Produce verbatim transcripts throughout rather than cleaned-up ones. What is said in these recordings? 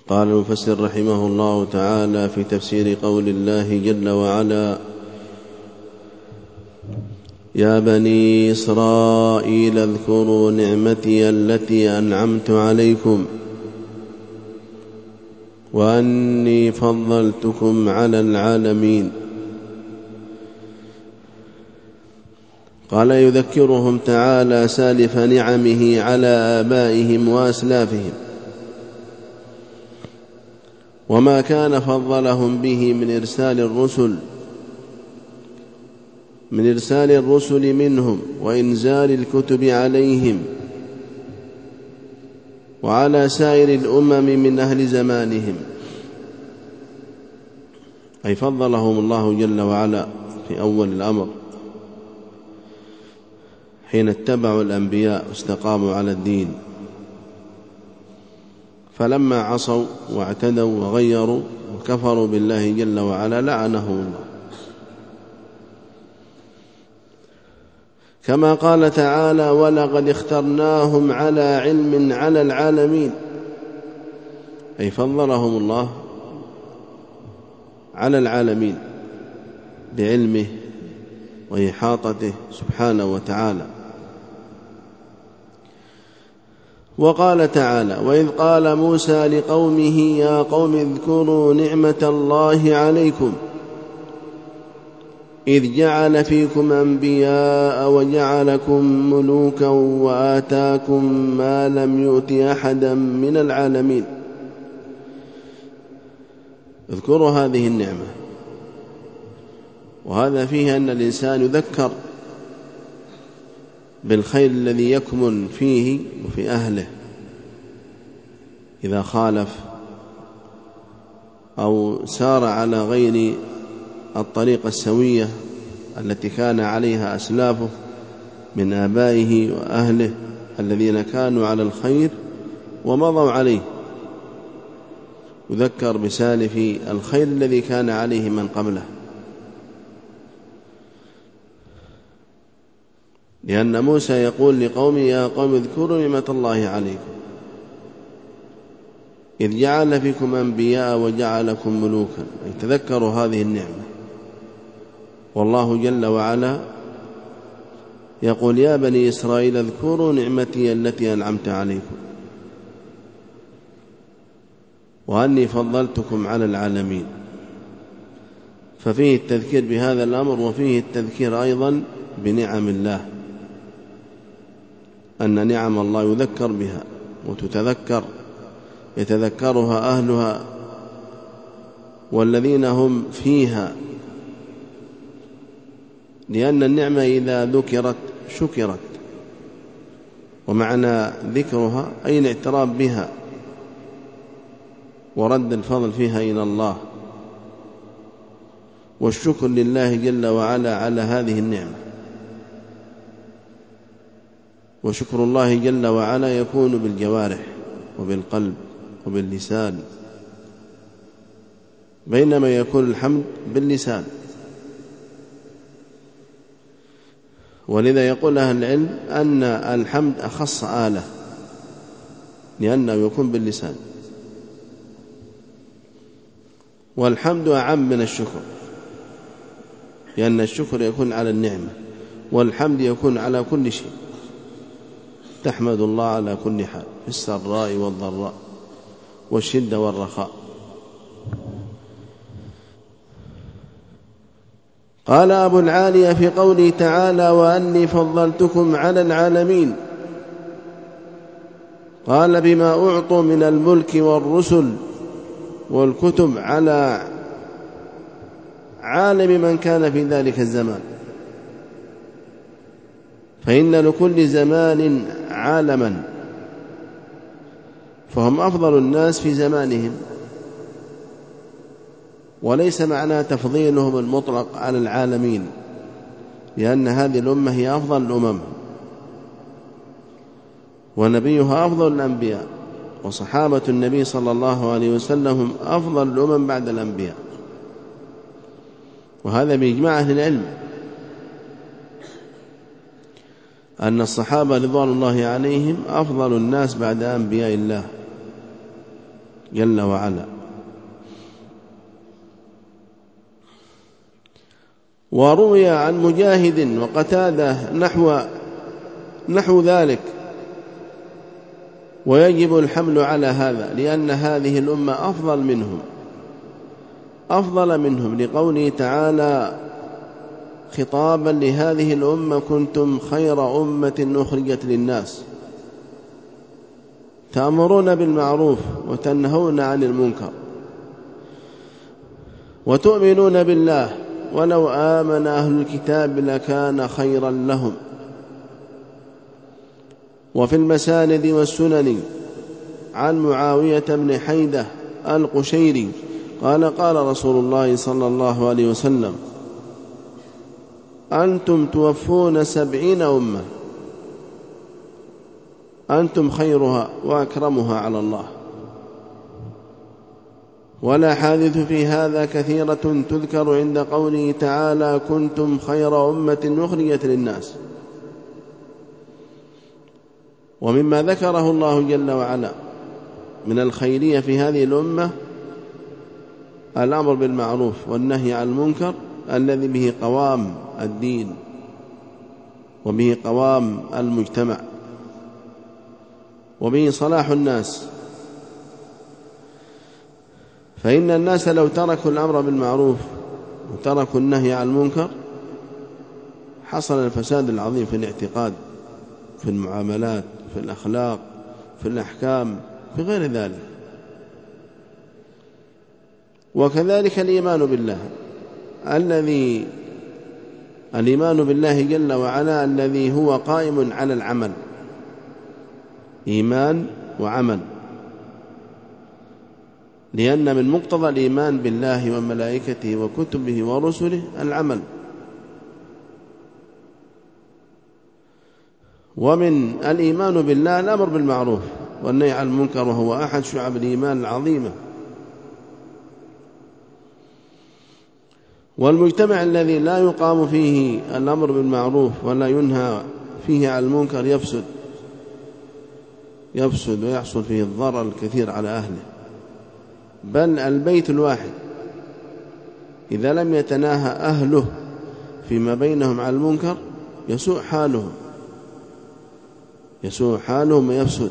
قال المفسر رحمه الله تعالى في تفسير قول الله جل وعلا: يا بني إسرائيل اذكروا نعمتي التي أنعمت عليكم وأني فضلتكم على العالمين. قال: يذكرهم تعالى سالف نعمه على آبائهم وأسلافهم وما كان فضلهم به من إرسال الرسل من إرسال الرسل منهم وإنزال الكتب عليهم وعلى سائر الأمم من أهل زمانهم، أي فضلهم الله جل وعلا في أول الأمر حين اتبعوا الأنبياء واستقاموا على الدين، فلما عصوا واعتدوا وغيروا وكفروا بالله جل وعلا لعنهم الله، كما قال تعالى: ولقد اخترناهم على علم على العالمين، أي فضلهم الله على العالمين بعلمه وإحاطته سبحانه وتعالى. وقال تعالى: وإذ قال موسى لقومه يا قوم اذكروا نعمة الله عليكم إذ جعل فيكم أنبياء وجعلكم ملوكا وآتاكم ما لم يؤت أحدا من العالمين. اذكروا هذه النعمة، وهذا فيه أن الإنسان يذكر بالخير الذي يكمن فيه وفي أهله إذا خالف أو سار على غير الطريقة السوية التي كان عليها أسلافه من آبائه وأهله الذين كانوا على الخير ومضوا عليه، يذكر بسالف الخير الذي كان عليه من قبله، لأن موسى يقول لقومه يا قوم اذكروا نعمة الله عليكم إذ جعل فيكم أنبياء وجعلكم ملوكا، أي تذكروا هذه النعمة. والله جل وعلا يقول: يا بني إسرائيل اذكروا نعمتي التي أنعمت عليكم وأني فضلتكم على العالمين. ففيه التذكير بهذا الأمر، وفيه التذكير أيضا بنعم الله، أن نعم الله يذكر بها وتتذكر يتذكرها أهلها والذين هم فيها، لأن النعمة إذا ذكرت شكرت، ومعنى ذكرها أي الاعتراف بها ورد الفضل فيها إلى الله، والشكر لله جل وعلا على هذه النعمة. وشكر الله جل وعلا يكون بالجوارح وبالقلب وباللسان، بينما يكون الحمد باللسان. ولذا يقول أهل العلم أن الحمد أخص آلة، لأنه يكون باللسان، والحمد أعم من الشكر، لأن الشكر يكون على النعمة والحمد يكون على كل شيء. تحمد الله على كل حال في السراء والضراء والشدة والرخاء. قال أبو العالية في قوله تعالى: وأني فضلتكم على العالمين، قال: بما أعطوا من الملك والرسل والكتب على عالم من كان في ذلك الزمان، فإن لكل زمان عالما، فهم أفضل الناس في زمانهم، وليس معنى تفضيلهم المطلق على العالمين، لأن هذه الأمة هي أفضل الأمم ونبيها أفضل الأنبياء، وصحابة النبي صلى الله عليه وسلم هم أفضل الأمم بعد الأنبياء، وهذا بإجماع أهل العلم أن الصحابة رضوان الله عليهم أفضل الناس بعد أنبياء الله. جل وعلا. وروي عن مجاهد وقتادة نحو نحو ذلك، ويجب الحمل على هذا لأن هذه الأمة أفضل منهم أفضل منهم لقوله تعالى خطابا لهذه الأمة كنتم خير أمة أخرجت للناس تأمرون بالمعروف وتنهون عن المنكر وتؤمنون بالله ولو آمن أهل الكتاب لكان خيرا لهم. وفي المساند والسنن عن معاوية بن حيدة القشيري قال قال رسول الله صلى الله عليه وسلم أنتم توفون سبعين أمة أنتم خيرها وأكرمها على الله. والأحاديث في هذا كثيرة تذكر عند قوله تعالى كنتم خير أمة أخرجت للناس. ومما ذكره الله جل وعلا من الخيرية في هذه الأمة الأمر بالمعروف والنهي عن المنكر الذي به قوام الدين وبه قوام المجتمع وبه صلاح الناس. فإن الناس لو تركوا الأمر بالمعروف وتركوا النهي عن المنكر حصل الفساد العظيم في الاعتقاد في المعاملات في الأخلاق في الأحكام في غير ذلك. وكذلك الإيمان بالله الذي الإيمان بالله جل وعلا الذي هو قائم على العمل إيمان وعمل، لأن من مقتضى الإيمان بالله وملائكته وكتبه ورسله العمل. ومن الإيمان بالله الأمر بالمعروف والنهي عن المنكر وهو أحد شعب الإيمان العظيمة. والمجتمع الذي لا يقام فيه الأمر بالمعروف ولا ينهى فيه عن المنكر يفسد يفسد ويحصل فيه الضرر الكثير على أهله. بل البيت الواحد إذا لم يتناهى أهله فيما بينهم على المنكر يسوء حالهم يسوء حالهم ويفسد.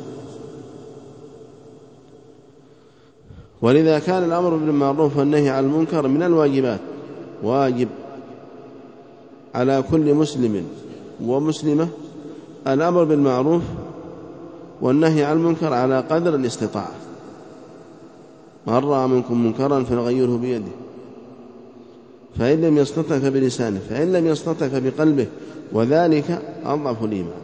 ولذا كان الأمر بالمعروف والنهي عن المنكر من الواجبات، واجب على كل مسلم ومسلمة الأمر بالمعروف والنهي عن المنكر على قدر الاستطاعة. من رأى منكم منكرا فليغيره بيده فإن لم يستطع فبلسانه فإن لم يستطع فبقلبه وذلك أضعف الإيمان.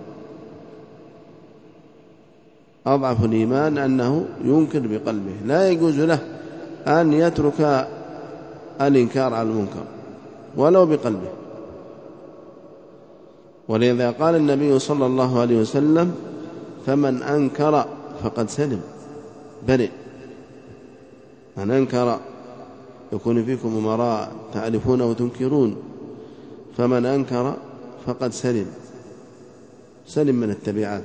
أضعف الإيمان أنه ينكر بقلبه، لا يجوز له أن يترك الإنكار على المنكر ولو بقلبه. ولذا قال النبي صلى الله عليه وسلم فمن أنكر فقد سلم برئ. من أنكر يكون فيكم أمراء تعرفون وتنكرون، فمن أنكر فقد سلم سلم من التبعات.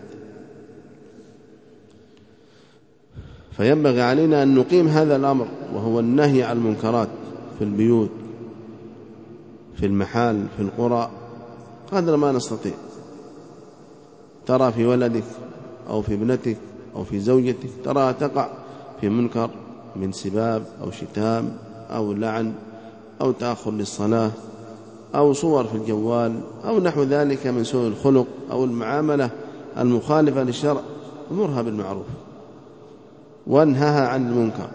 فينبغي علينا أن نقيم هذا الأمر وهو النهي عن المنكرات في البيوت في المحال في القرى قدر ما نستطيع. ترى في ولدك أو في ابنتك أو في زوجتك ترى تقع في منكر من سباب أو شتام أو لعن أو تأخر للصلاة أو صور في الجوال أو نحو ذلك من سوء الخلق أو المعاملة المخالفة للشرع، أمرها بالمعروف وانهها عن المنكر.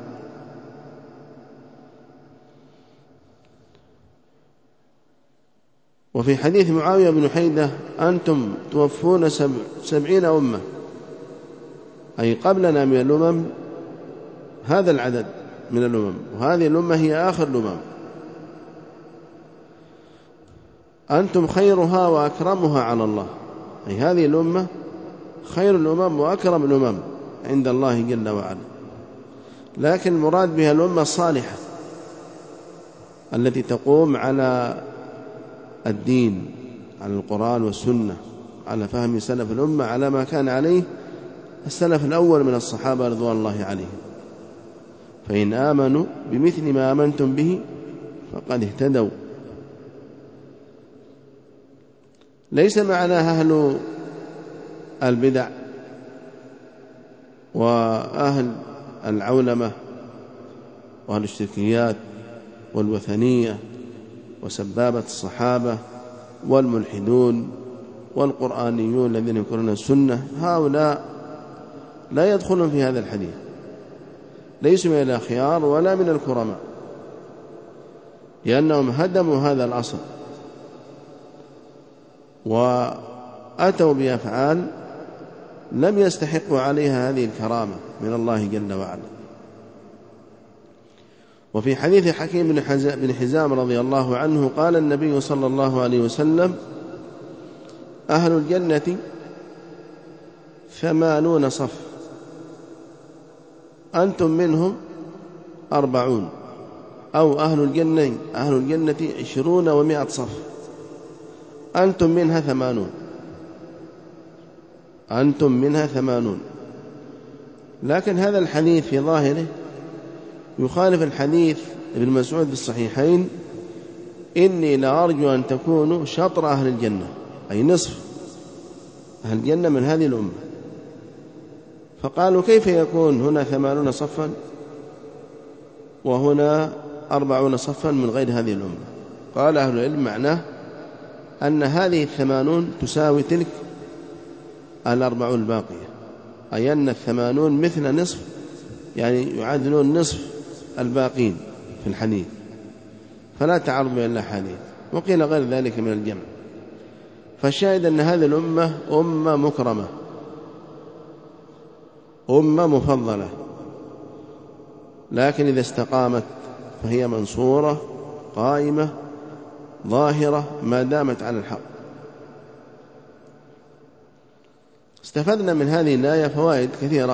وفي حديث معاوية بن حيدة أنتم توفون سبع سبعين أمة أي قبلنا من الأمم هذا العدد من الأمم، وهذه الأمة هي آخر الأمم. أنتم خيرها وأكرمها على الله، أي هذه الأمة خير الأمم وأكرم الأمم عند الله جل وعلا. لكن المراد بها الأمة الصالحة التي تقوم على الدين على القرآن والسنة على فهم سلف الأمة على ما كان عليه السلف الأول من الصحابة رضوان الله عليهم. فإن آمنوا بمثل ما آمنتم به فقد اهتدوا. ليس معناها أهل البدع وأهل العولمة وأهل الشركيات والوثنية وسبابة الصحابة والملحدون والقرآنيون الذين ينكرون السنة، هؤلاء لا يدخلون في هذا الحديث، ليسوا من الأخيار ولا من الكرماء، لأنهم هدموا هذا الأصل وأتوا بأفعال لم يستحقوا عليها هذه الكرامة من الله جل وعلا. وفي حديث حكيم بن حزام رضي الله عنه قال النبي صلى الله عليه وسلم: أهل الجنة ثمانون صف أنتم منهم أربعون، أو أهل الجنة أهل الجنة عشرون ومائة صف أنتم منها ثمانون أنتم منها ثمانون. لكن هذا الحديث في ظاهره يخالف الحديث ابن مسعود في الصحيحين: إني لأرجو أن تكونوا شطر أهل الجنة، أي نصف أهل الجنة من هذه الأمة. فقالوا: كيف يكون هنا ثمانون صفا وهنا أربعون صفا من غير هذه الأمة؟ قال أهل العلم: معناه أن هذه الثمانون تساوي تلك الأربعون الباقية، أي أن الثمانون مثل نصف، يعني يعادلون نصف الباقين في الحديث، فلا تعارض بين الأحاديث. وقيل غير ذلك من الجمع. فالشاهد أن هذه الأمة أمة مكرمة، أمة مفضلة، لكن إذا استقامت فهي منصورة قائمة ظاهرة ما دامت على الحق. استفدنا من هذه الآية فوائد كثيرة،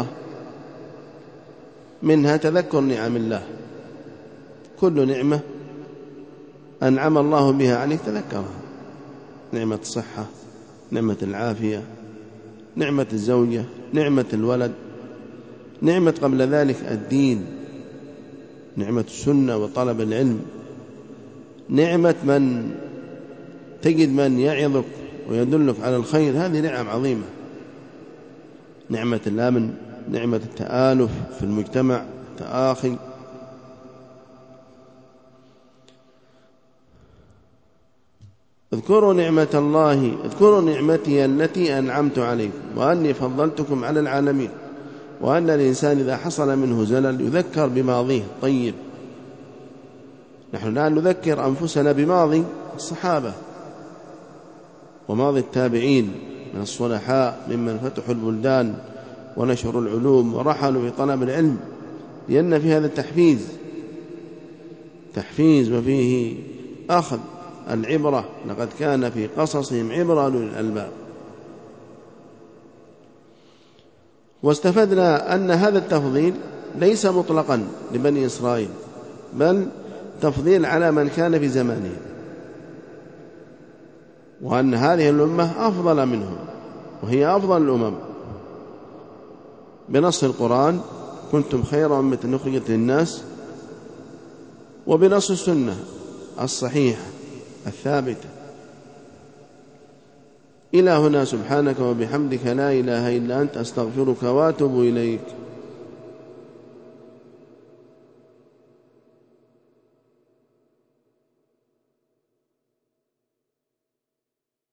منها تذكر نعم الله. كل نعمة أنعم الله بها عليك تذكرها: نعمة الصحة، نعمة العافية، نعمة الزوجة، نعمة الولد، نعمة قبل ذلك الدين، نعمة السنة وطلب العلم، نعمة من تجد من يعظك ويدلك على الخير، هذه نعم عظيمة. نعمة الأمن، نعمة التآلف في المجتمع، تآخي. اذكروا نعمة الله اذكروا نعمتي التي أنعمت عليكم وأني فضلتكم على العالمين، وأن الإنسان إذا حصل منه زلل يذكر بماضيه طيب. نحن الآن نذكر أنفسنا بماضي الصحابة وماضي التابعين من الصلحاء ممن فتحوا البلدان ونشروا العلوم ورحلوا في طلب العلم، لأن في هذا التحفيز تحفيز وفيه أخذ العبرة. لقد كان في قصصهم عبرة للألباب. واستفدنا أن هذا التفضيل ليس مطلقا لبني إسرائيل، بل تفضيل على من كان في زمانهم، وأن هذه الأمة أفضل منهم وهي أفضل الأمم بنص القرآن: كنتم خير أمة أخرجت للناس، وبنص السنة الصحيحة الثابتة. إلى هنا. سبحانك وبحمدك لا إله إلا أنت أستغفرك وأتوب إليك.